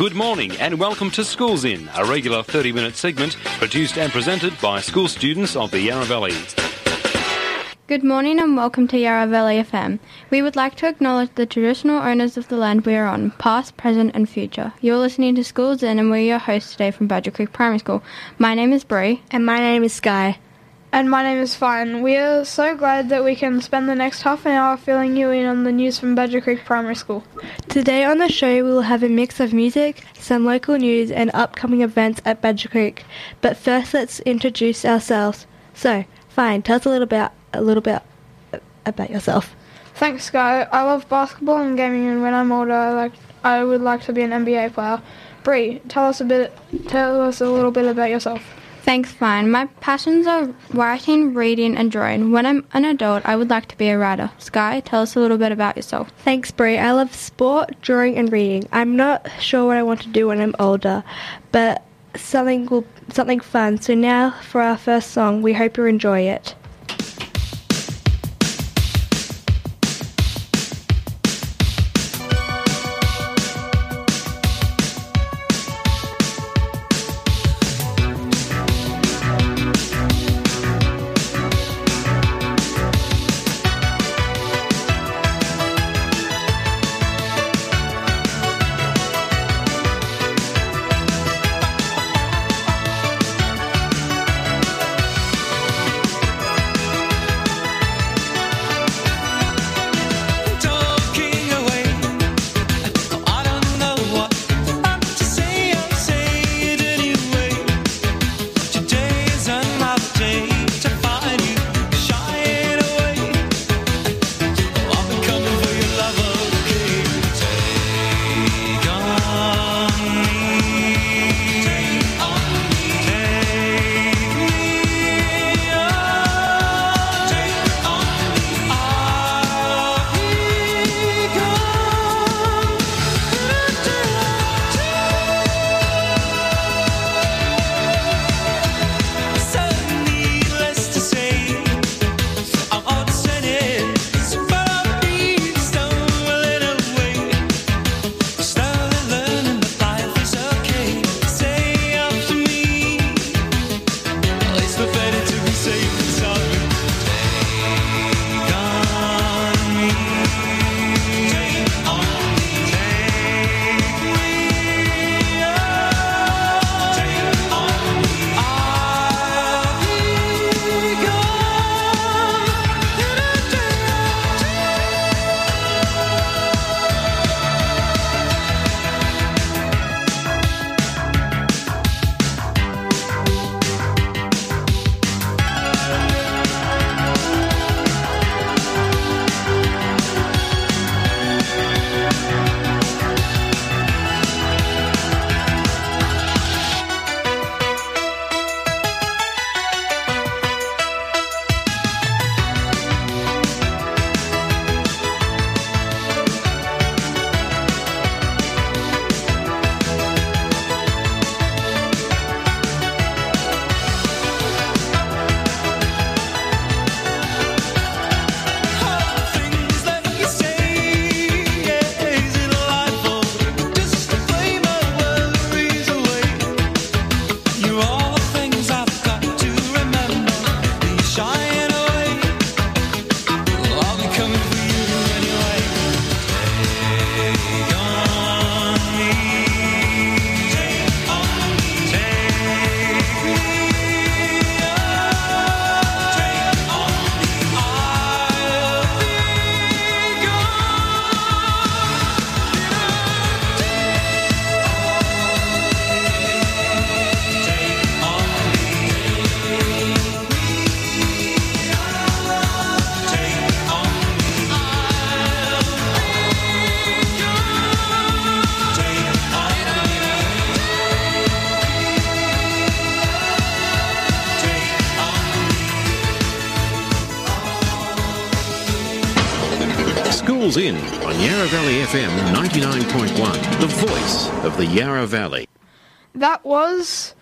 Good morning and welcome to Schools In, a regular 30-minute segment produced and presented by school students of the Yarra Valley. Good morning and welcome to Yarra Valley FM. We would like to acknowledge the traditional owners of the land we are on, past, present and future. You're listening to Schools In and we're your hosts today from Badger Creek Primary School. My name is Bree. And my name is Sky. And my name is Fine. We are so glad that we can spend the next half an hour filling you in on the news from Badger Creek Primary School. Today on the show we will have a mix of music, some local news and upcoming events at Badger Creek. But first let's introduce ourselves. So, Fine, tell us a little bit about yourself. Thanks, Sky. I love basketball and gaming, and when I'm older I would like to be an NBA player. Bree, tell us a little bit about yourself. Thanks, Fine. My passions are writing, reading and drawing. When I'm an adult, I would like to be a writer. Sky, tell us a little bit about yourself. Thanks, Bree. I love sport, drawing and reading. I'm not sure what I want to do when I'm older, but something fun. So now for our first song. We hope you enjoy it. Schools In on Yarra Valley FM 99.1, the voice of the Yarra Valley. That was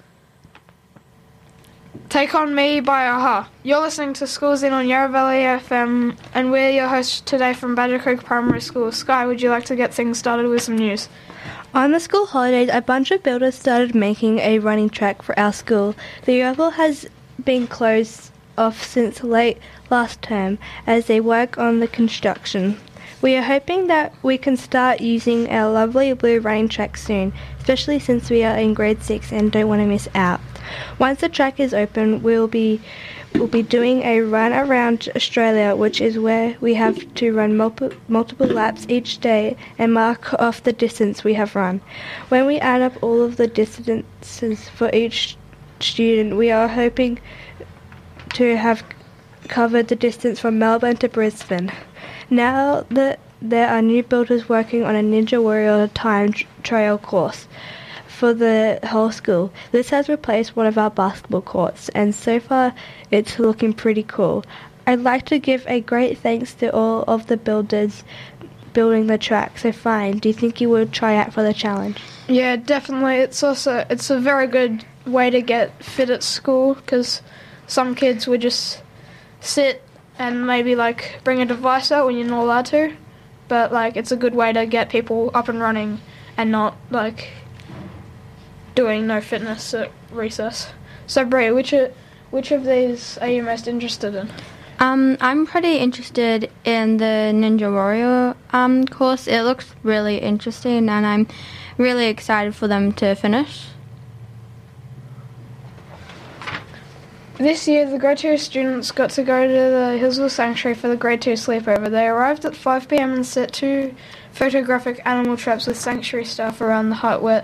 Take On Me by a-ha. You're listening to Schools In on Yarra Valley FM, and we're your hosts today from Badger Creek Primary School. Sky, would you like to get things started with some news? On the school holidays, a bunch of builders started making a running track for our school. The oval has been closed off since late last term as they work on the construction. We are hoping that we can start using our lovely blue running track soon, especially since we are in grade 6 and don't want to miss out. Once the track is open, we'll be doing a run around Australia, which is where we have to run multiple laps each day and mark off the distance we have run. When we add up all of the distances for each student, we are hoping to have covered the distance from Melbourne to Brisbane. Now that there are new builders working on a Ninja Warrior time trial course for the whole school. This has replaced one of our basketball courts, and so far it's looking pretty cool. I'd like to give a great thanks to all of the builders building the track. So fine, do you think you would try out for the challenge? Yeah, definitely. It's a very good way to get fit at school, because some kids would just sit and maybe bring a device out when you're not allowed to, but it's a good way to get people up and running and not doing no fitness at recess. So Brie, which of these are you most interested in? I'm pretty interested in the Ninja Warrior course. It looks really interesting, and I'm really excited for them to finish. This year, the Grade 2 students got to go to the Hillsville Sanctuary for the Grade 2 sleepover. They arrived at 5 p.m. and set 2 photographic animal traps with Sanctuary staff around the hut where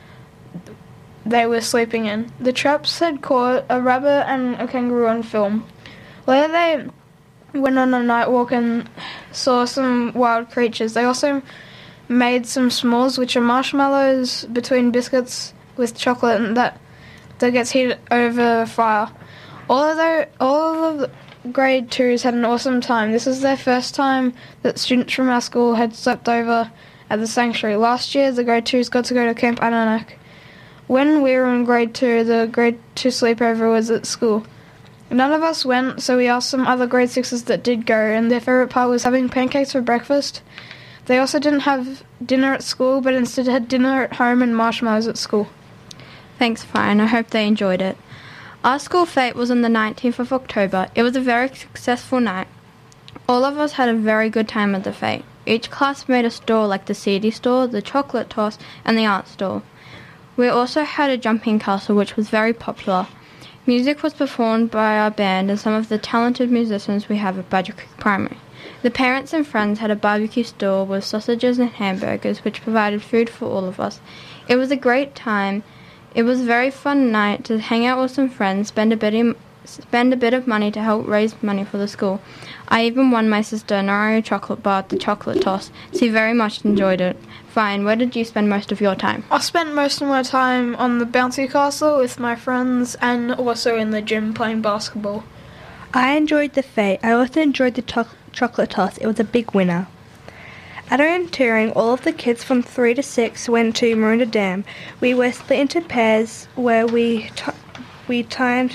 they were sleeping in. The traps had caught a rabbit and a kangaroo on film. Later they went on a night walk and saw some wild creatures. They also made some s'mores, which are marshmallows between biscuits with chocolate and that gets heated over a fire. All of the grade 2s had an awesome time. This is their first time that students from our school had slept over at the sanctuary. Last year, the grade 2s got to go to Camp Ananak. When we were in grade 2, the grade 2 sleepover was at school. None of us went, so we asked some other grade 6s that did go, and their favourite part was having pancakes for breakfast. They also didn't have dinner at school, but instead had dinner at home and marshmallows at school. Thanks, Fine. I hope they enjoyed it. Our school fete was on the 19th of October. It was a very successful night. All of us had a very good time at the fete. Each class made a store like the CD store, the chocolate toss, and the art store. We also had a jumping castle, which was very popular. Music was performed by our band and some of the talented musicians we have at Badger Creek Primary. The parents and friends had a barbecue store with sausages and hamburgers, which provided food for all of us. It was a great time. It was a very fun night to hang out with some friends, spend a bit of money to help raise money for the school. I even won my sister an Oreo chocolate bar at the chocolate toss. She very much enjoyed it. Fine, where did you spend most of your time? I spent most of my time on the bouncy castle with my friends and also in the gym playing basketball. I enjoyed the fete. I also enjoyed the chocolate toss. It was a big winner. At our touring, all of the kids from 3 to 6 went to Maroondah Dam. We were split into pairs where we timed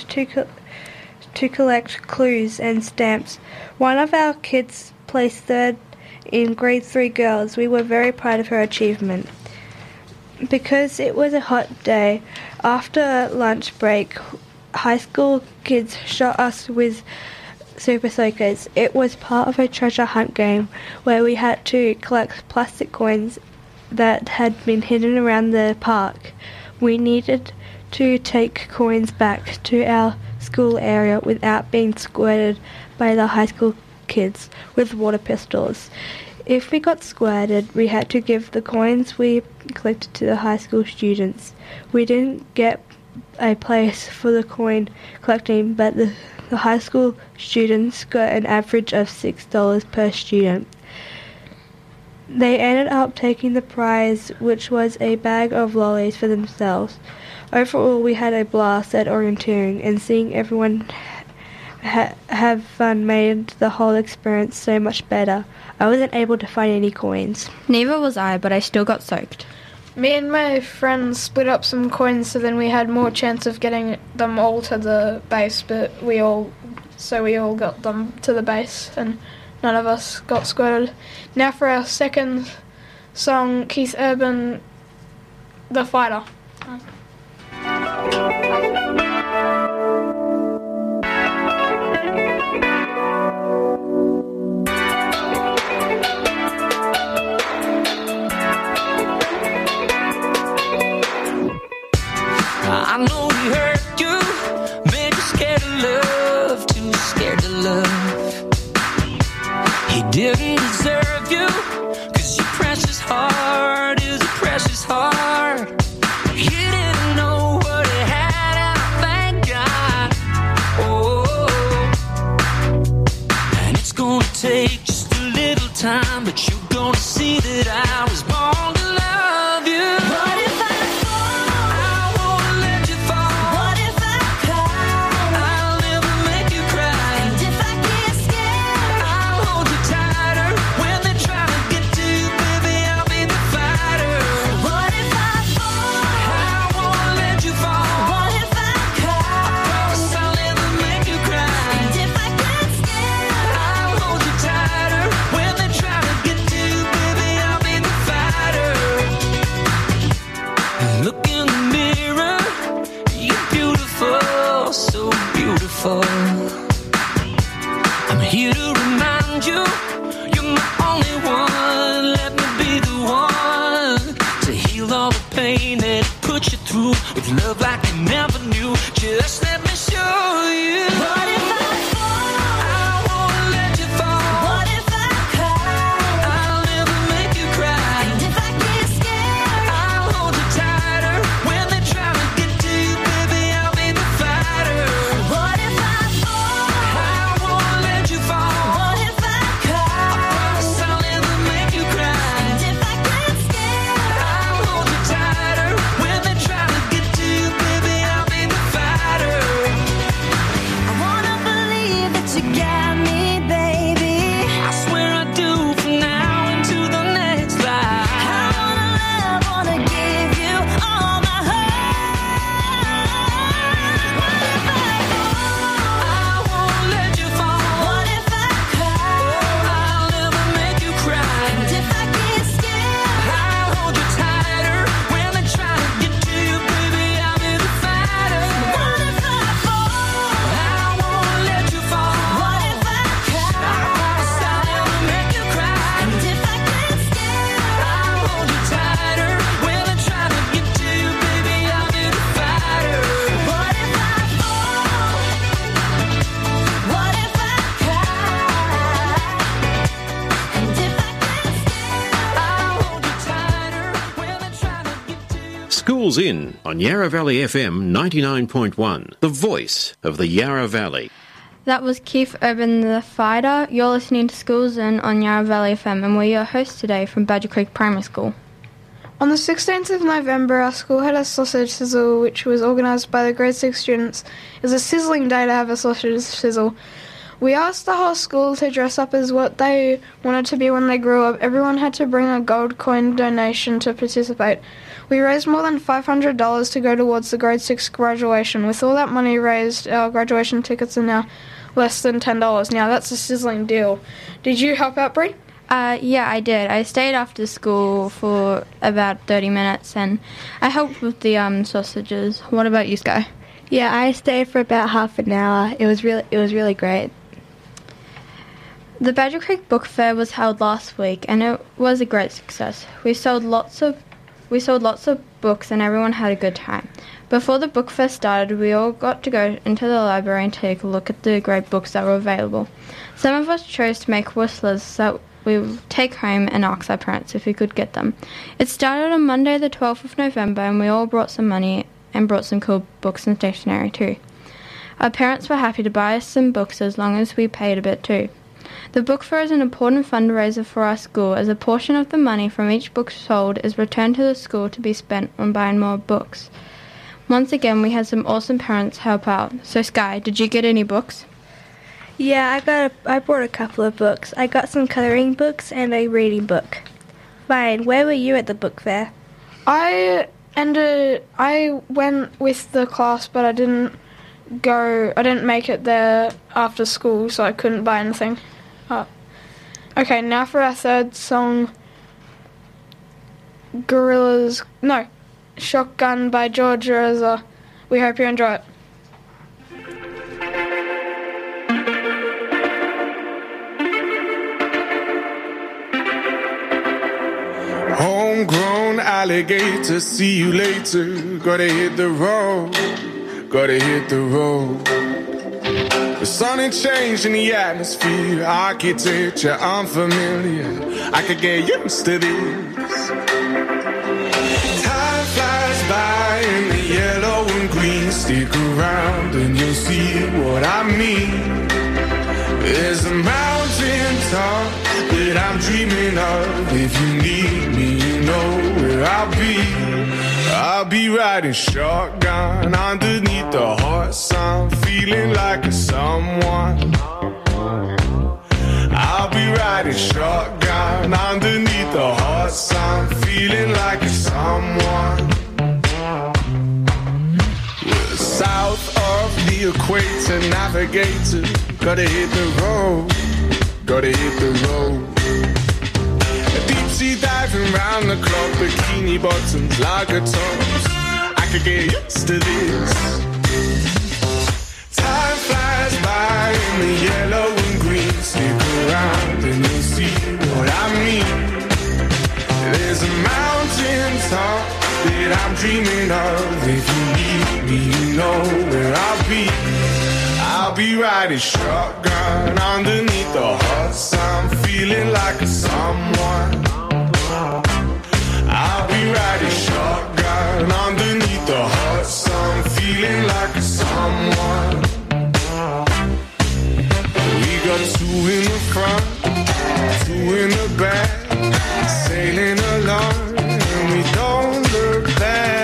to collect clues and stamps. One of our kids placed third in grade 3 girls. We were very proud of her achievement. Because it was a hot day, after lunch break, high school kids shot us with Super Soakers. It was part of a treasure hunt game where we had to collect plastic coins that had been hidden around the park. We needed to take coins back to our school area without being squirted by the high school kids with water pistols. If we got squirted, we had to give the coins we collected to the high school students. We didn't get a place for the coin collecting, but the high school students got an average of $6 per student. They ended up taking the prize, which was a bag of lollies for themselves. Overall, we had a blast at orienteering, and seeing everyone have fun made the whole experience so much better. I wasn't able to find any coins. Neither was I, but I still got soaked. Me and my friends split up some coins, so then we had more chance of getting them all to the base, but we all got them to the base, and none of us got squirted. Now for our second song, Keith Urban The Fighter. I know he hurt you, made you scared of love, too scared to love. He didn't deserve you, 'cause your precious heart is a precious heart. He didn't know what he had, and I thank God. Oh, and it's gonna take just a little time, but you're gonna see that I was born to love you. What if I I'm here to remind you, you're my only one. Let me be the one to heal all the pain that it put you through with love like you never knew. Just let me show you. What if I fall? I won't let you fall. What if I cry? I'll never make you cry. And if I get scared, I'll hold you tighter. When they try to get to you, baby, I'll be the fighter. What if I Schools In on Yarra Valley FM 99.1, the voice of the Yarra Valley. That was Keith Urban, the Fighter. You're listening to Schools In on Yarra Valley FM, and we're your hosts today from Badger Creek Primary School. On the 16th of November, our school had a sausage sizzle, which was organised by the grade 6 students. It was a sizzling day to have a sausage sizzle. We asked the whole school to dress up as what they wanted to be when they grew up. Everyone had to bring a gold coin donation to participate. We raised more than $500 to go towards the grade 6 graduation. With all that money raised, our graduation tickets are now less than $10. Now, that's a sizzling deal. Did you help out, Brie? Yeah, I did. I stayed after school for about 30 minutes, and I helped with the sausages. What about you, Sky? Yeah, I stayed for about half an hour. It was really great. The Badger Creek Book Fair was held last week, and it was a great success. We sold lots of books, and everyone had a good time. Before the book fair started, we all got to go into the library and take a look at the great books that were available. Some of us chose to make whistlers that we would take home and ask our parents if we could get them. It started on Monday the 12th of November, and we all brought some money and brought some cool books and stationery too. Our parents were happy to buy us some books as long as we paid a bit too. The book fair is an important fundraiser for our school, as a portion of the money from each book sold is returned to the school to be spent on buying more books. Once again, we had some awesome parents help out. So Sky, did you get any books? Yeah, I bought a couple of books. I got some colouring books and a reading book. Fine, where were you at the book fair? I went with the class, but I didn't make it there after school, so I couldn't buy anything. Okay, now for our third song, Shotgun by George Ezra. We hope you enjoy it. Homegrown alligator, see you later. Gotta hit the road, gotta hit the road. The sun ain't changing the atmosphere, architecture unfamiliar. I could get used to this. Time flies by in the yellow and green. Stick around and you'll see what I mean. There's a mountain top that I'm dreaming of. If you need me, you know where I'll be. I'll be riding shotgun underneath the hot sun, feeling like a someone. I'll be riding shotgun underneath the hot sun, feeling like a someone. We're south of the equator, navigator. Gotta hit the road, gotta hit the road. Deep sea diving round the clock, bikini bottoms, lager tops. I could get used to this. Time flies by in the yellow and green. Stick around and you'll see what I mean. There's a mountain top that I'm dreaming of. If you need me, you know where I'll be. I'll be riding shotgun underneath the hot sun, feeling like a someone. I'll be riding shotgun underneath the hot sun, feeling like a someone. We got two in the front, two in the back, sailing along, and we don't look back.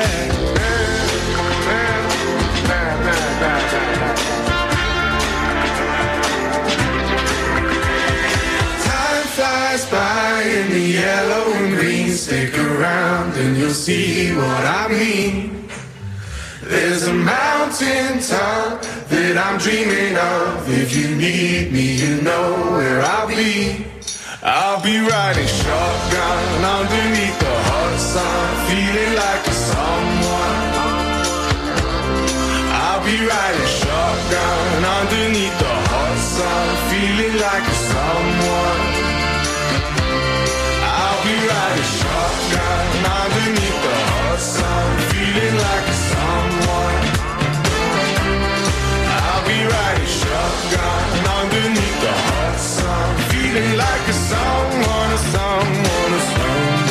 Flies by in the yellow and green. Stick around and you'll see what I mean. There's a mountain top that I'm dreaming of. If you need me, you know where I'll be. I'll be riding shotgun underneath the hot sun, feeling like a someone. I'll be riding shotgun underneath the hot sun, feeling like a someone. I'll be riding shotgun underneath the hot sun, feeling like a someone. I'll be riding shotgun underneath the hot sun, feeling like a someone, a someone, a someone.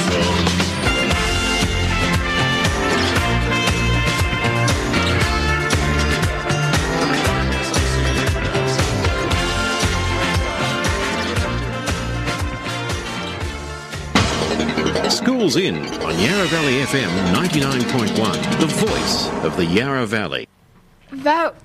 Schools In on Yarra Valley FM 99.1, the voice of the Yarra Valley. That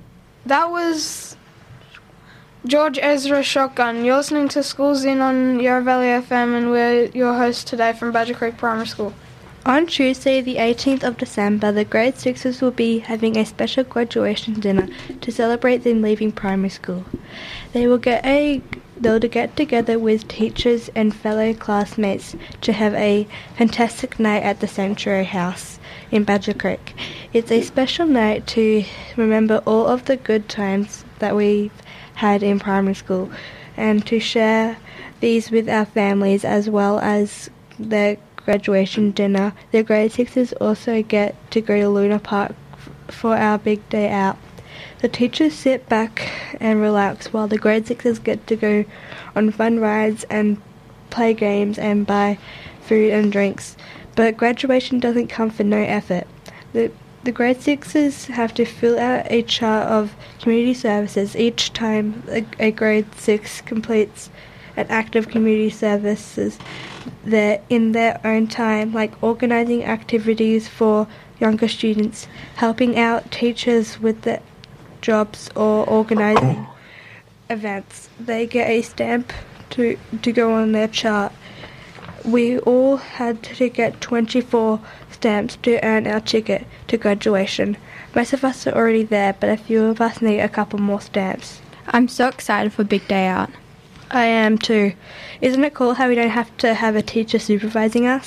was George Ezra Shotgun. You're listening to Schools In on Yarra Valley FM, and we're your hosts today from Badger Creek Primary School. On Tuesday, the 18th of December, the grade 6s will be having a special graduation dinner to celebrate them leaving primary school. They'll get together with teachers and fellow classmates to have a fantastic night at the Sanctuary House in Badger Creek. It's a special night to remember all of the good times that we've had in primary school and to share these with our families as well as their graduation dinner. The grade 6s also get to go to Luna Park for our big day out. The teachers sit back and relax while the grade 6s get to go on fun rides and play games and buy food and drinks. But graduation doesn't come for no effort. The grade 6s have to fill out a chart of community services each time a grade 6 completes an act of community services in their own time, like organising activities for younger students, helping out teachers with their jobs or organising events. They get a stamp to go on their chart. We all had to get 24 stamps to earn our ticket to graduation. Most of us are already there, but a few of us need a couple more stamps. I'm so excited for Big Day Out. I am too. Isn't it cool how we don't have to have a teacher supervising us?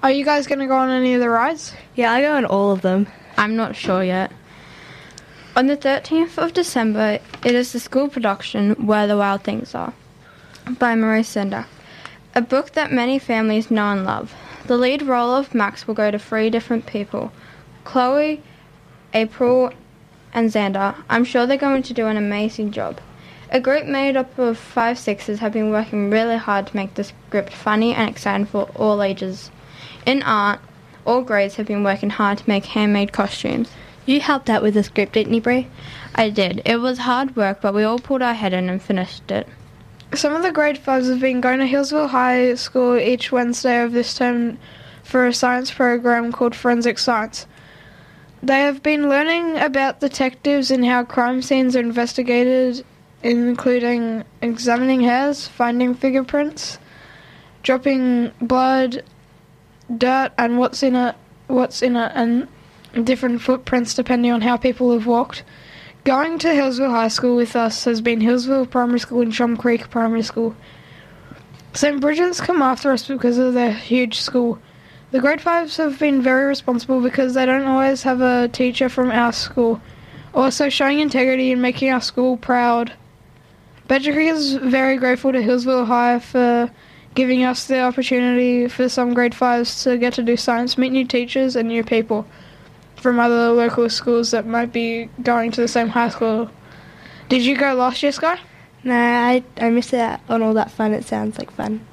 Are you guys going to go on any of the rides? Yeah, I go on all of them. I'm not sure yet. On the 13th of December, it is the school production Where the Wild Things Are by Maurice Sendak, a book that many families know and love. The lead role of Max will go to 3 different people, Chloe, April, and Xander. I'm sure they're going to do an amazing job. A group made up of 5 sixers have been working really hard to make the script funny and exciting for all ages. In art, all grades have been working hard to make handmade costumes. You helped out with the script, didn't you, Brie? I did. It was hard work, but we all pulled our head in and finished it. Some of the grade 5s have been going to Hillsville High School each Wednesday of this term for a science program called Forensic Science. They have been learning about detectives and how crime scenes are investigated, including examining hairs, finding fingerprints, dropping blood, dirt, and what's in it, and different footprints depending on how people have walked. Going to Hillsville High School with us has been Hillsville Primary School and Shum Creek Primary School. St. Bridget's come after us because of their huge school. The grade 5s have been very responsible because they don't always have a teacher from our school, also showing integrity and making our school proud. Badger Creek is very grateful to Hillsville High for giving us the opportunity for some grade 5s to get to do science, meet new teachers and new people from other local schools that might be going to the same high school. Did you go last year, Sky? No, I missed out on all that fun. It sounds like fun.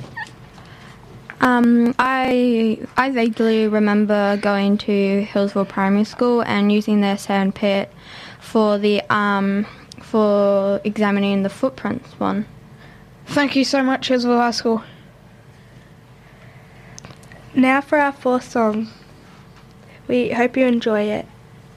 I vaguely remember going to Hillsville Primary School and using their sand pit for the for examining the footprints one. Thank you so much, Hillsville High School. Now for our 4th song. We hope you enjoy it.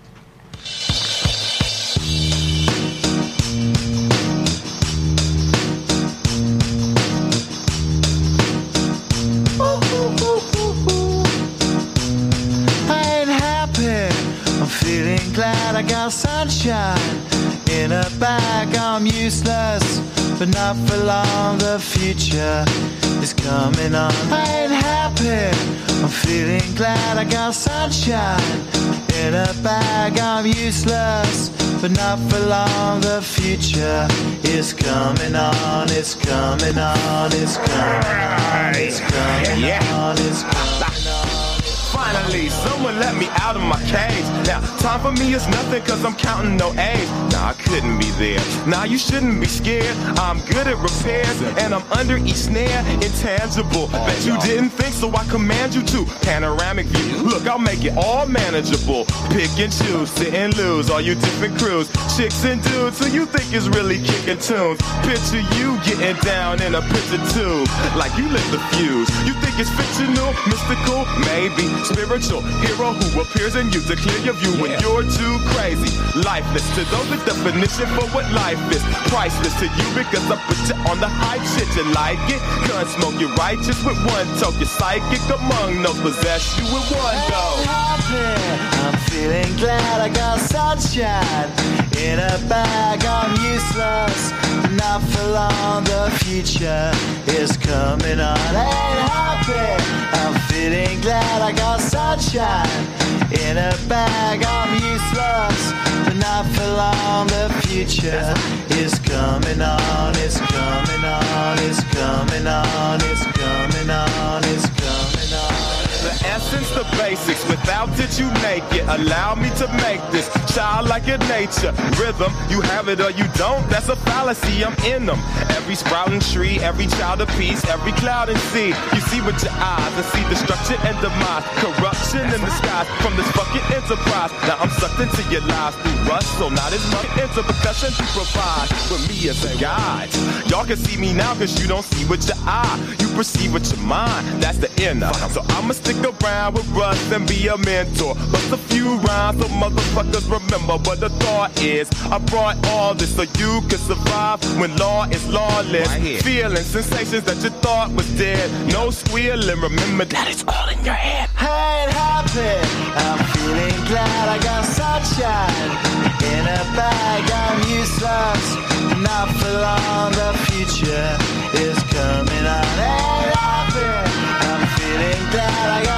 I ain't happy, I'm feeling glad I got sunshine in a bag. I'm useless, but not for long, the future is coming on. I ain't happy, I'm feeling glad I got sunshine in a bag. I'm useless, but not for long, the future is coming on. It's coming on, it's coming on, it's coming on, it's coming on. Finally, someone let me out of my cage. Now, time for me is nothing cause I'm counting no A's. Nah, I couldn't be there. Nah, you shouldn't be scared. I'm good at repairs and I'm under each snare. Intangible. Bet you didn't think, so I command you to. Panoramic view. Look, I'll make it all manageable. Pick and choose, sit and lose. All you different crews, chicks and dudes who you think is really kicking tunes. Picture you getting down in a picture tube, like you lit the fuse. You think it's fictional, mystical, maybe spiritual hero who appears in you to clear your view when you're too crazy. Lifeless to those, the definition for what life is. Priceless to you because I put you on the hype shit. You like it? Gun smoke, you're righteous with one toke. You're psychic among no possess you with one go. I'm feeling glad I got sunshine in a bag. I'm useless, not for long, the future is coming on. Ain't happy, I'm feeling glad I got sunshine in a bag. I'm useless, but not for long, the future is coming on. It's coming on, it's coming on, it's coming on, it's coming on. The essence, the basics, without it you make it. Allow me to make this childlike in nature. Rhythm, you have it or you don't, that's a fallacy, I'm in them. Every sprouting tree, every child of peace, every cloud and sea. You see with your eyes and see destruction and demise. Corruption in the skies from this fucking enterprise. Now I'm sucked into your lies through rust, so not as much into percussion to provide with me as a guide. Y'all can see me now cause you don't see with your eye. You perceive with your mind, that's the inner. So I'ma stick around with Russ and be a mentor. Bust a few rhymes so motherfuckers remember what the thought is. I brought all this so you can survive when law is lawless. Right, feeling sensations that you thought was dead. No squealing, remember that it's all in your head. I ain't happy, I'm feeling glad I got sunshine in a bag. I'm useless, not for long, the future is coming on. Ain't happy, I'm feeling glad I got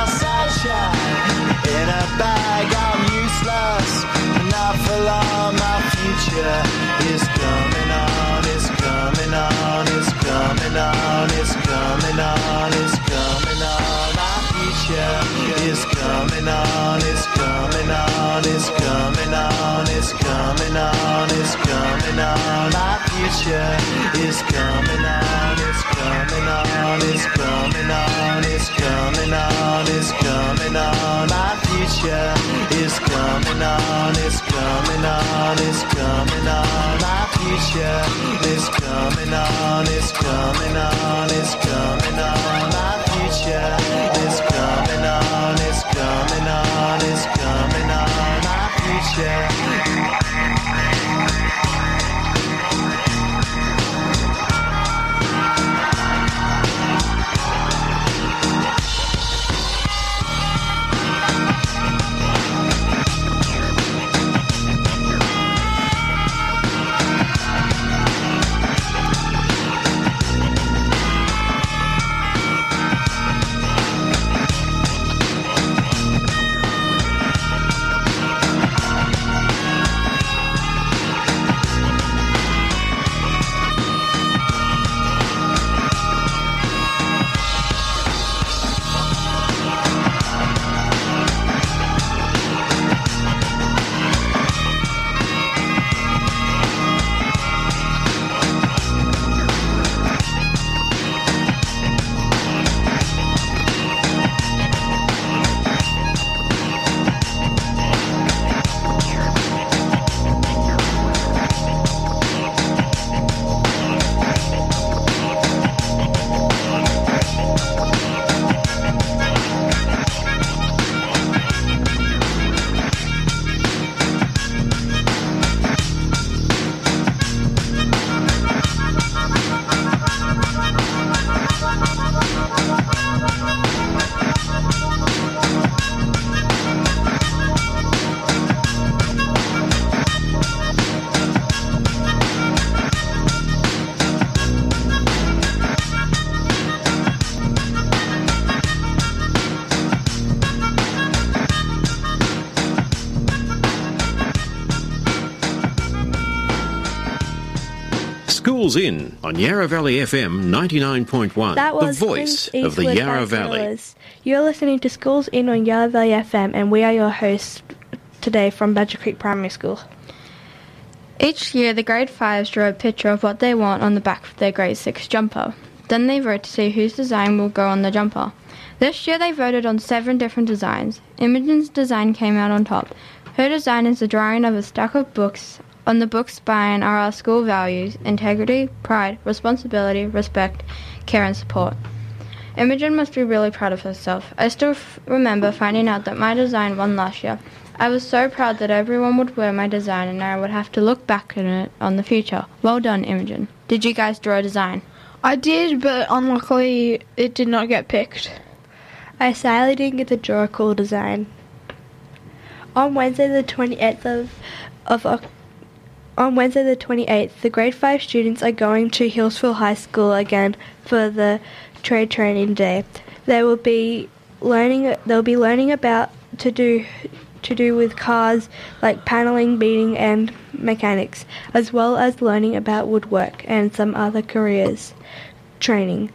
on, it's coming on, it's coming on. Our future is coming on, it's coming on, it's coming on, it's coming on, it's coming on. Our future is coming on, it's coming on, it's coming on, it's coming on, it's coming on. Our future is coming on, it's coming on, it's coming on. Our future is coming on, it's coming on, it's coming on. Our future is coming on, it's coming on, it's coming on. Our future. Schools In on Yarra Valley FM 99.1, That was the voice Clint of the Eastwood Yarra by Valley. Thrillers. You're listening to Schools In on Yarra Valley FM, and we are your hosts today from Badger Creek Primary School. Each year, the grade 5s draw a picture of what they want on the back of their grade 6 jumper. Then they vote to see whose design will go on the jumper. This year, they voted on 7 different designs. Imogen's design came out on top. Her design is a drawing of a stack of books. On the book's spine are our school values: integrity, pride, responsibility, respect, care and support. Imogen must be really proud of herself. I still remember finding out that my design won last year. I was so proud that everyone would wear my design and I would have to look back at it on the future. Well done, Imogen. Did you guys draw a design? I did, but unluckily it did not get picked. I sadly didn't get to draw a cool design. On Wednesday the 28th the grade 5 students are going to Hillsville High School again for the trade training day. They'll be learning about to do with cars like paneling, beading and mechanics, as well as learning about woodwork and some other careers training.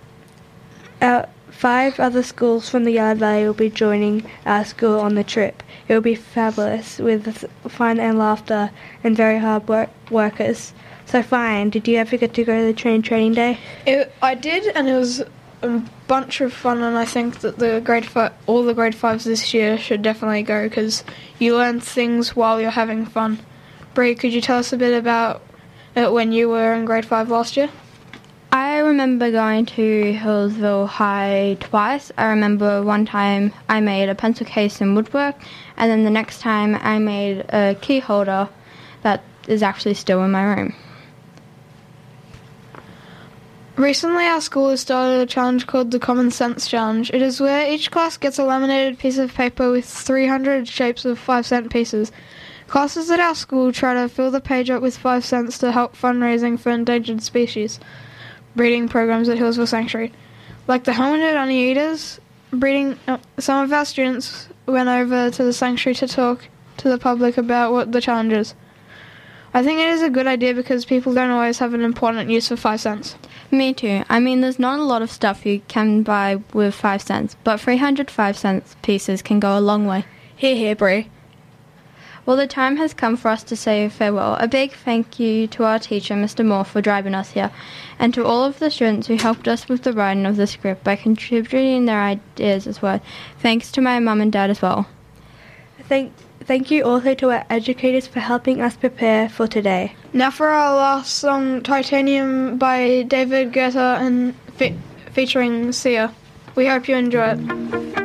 5 other schools from the Yarra Valley will be joining our school on the trip. It will be fabulous with fun and laughter and very hard workers. So fine, did you ever get to go to the training day? I did, and it was a bunch of fun, and I think that all the grade 5s this year should definitely go because you learn things while you're having fun. Bree, could you tell us a bit about it when you were in grade 5 last year? I remember going to Hillsville High twice. I remember one time I made a pencil case in woodwork, and then the next time I made a key holder that is actually still in my room. Recently, our school has started a challenge called the Common Sense Challenge. It is where each class gets a laminated piece of paper with 300 shapes of 5-cent pieces. Classes at our school try to fill the page up with 5 cents to help fundraising for endangered species breeding programs at Hillsville Sanctuary. Like the helmeted honeyeaters breeding, some of our students went over to the sanctuary to talk to the public about what the challenge is. I think it is a good idea because people don't always have an important use for 5 cents. Me too. I mean, there's not a lot of stuff you can buy with 5 cents, but 300 5-cent pieces can go a long way. Hear, hear, Brie. Well, the time has come for us to say farewell. A big thank you to our teacher, Mr. Moore, for driving us here, and to all of the students who helped us with the writing of the script by contributing their ideas as well. Thanks to my mum and dad as well. Thank you also to our educators for helping us prepare for today. Now for our last song, Titanium by David Guetta and featuring Sia. We hope you enjoy it.